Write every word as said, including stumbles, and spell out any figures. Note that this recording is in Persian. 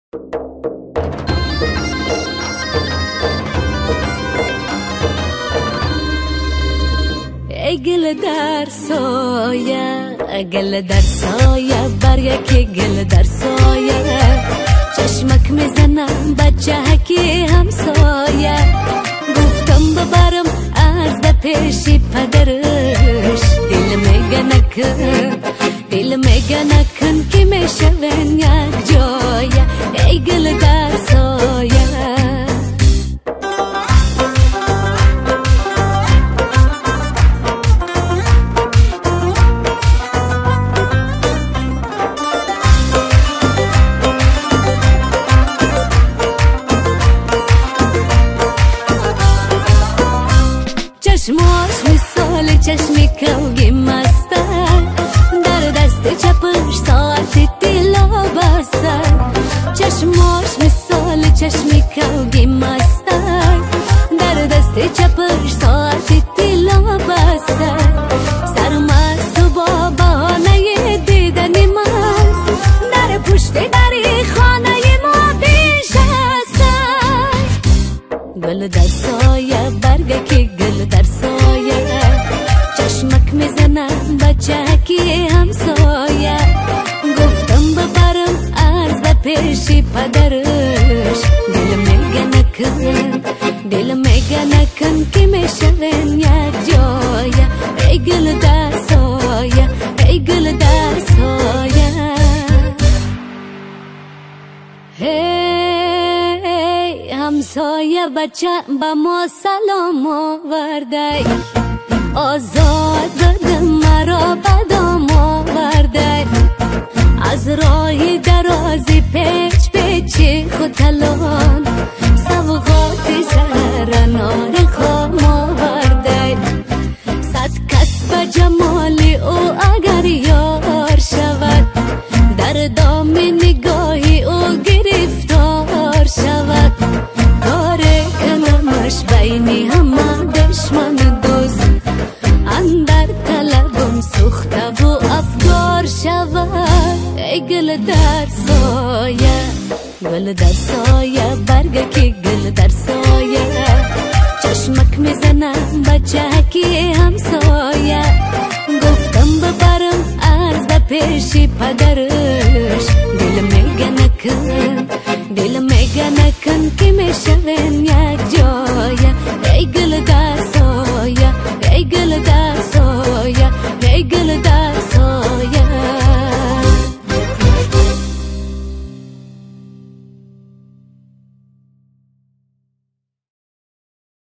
ای گل در سایه، گل در سایه، بر یکی گل در سایه، چشمک میزنم بچه هکی همسایه، گفتم ببرم از به پیشی پدرش، دل میگه نکن، دل میگه نکن که میشون یک جایه. ای گل در سایه، چشماش مثال چشمی کوگی مسته، در دست چپش ساعت تیلا بسته، چشماش مثال چشمی کوگی مسته، در دست چپش ساعت تیلا بسته، سرمست و با بهانه دیدن من، در پشت دری خانه ما بنشسته. گل در سایه، برگه که گل در سایه، چشمک میزنم بچه کی همسایه، گفتم ببرم از به پیشی پدرش، دل میگه نکن، دل میگه نکن که میشون یک جایه. ای گل در سایه، ای گل در سایه، هی همسایه بچه با ما سلام آورده، آزاد بده مرا بدام آورده، از راه درازی پیچ پیچی خودلان، سوغاتی سر نار خام آورده، صد کس به جمالی او اگر یار شود، در دام نگاهی او گرفتار شود، کاره کنمش بینی همه دشمن دوست، اندر طلبم سوخته و افگار شود. ای گل در سایه، گل در سایه، برگه که گل در سایه، چشمک میزنم بچه کی همسایه، گفتم ببرم از به پیشی پدرش، دل میگه نکن، دل میگه نکن که میشون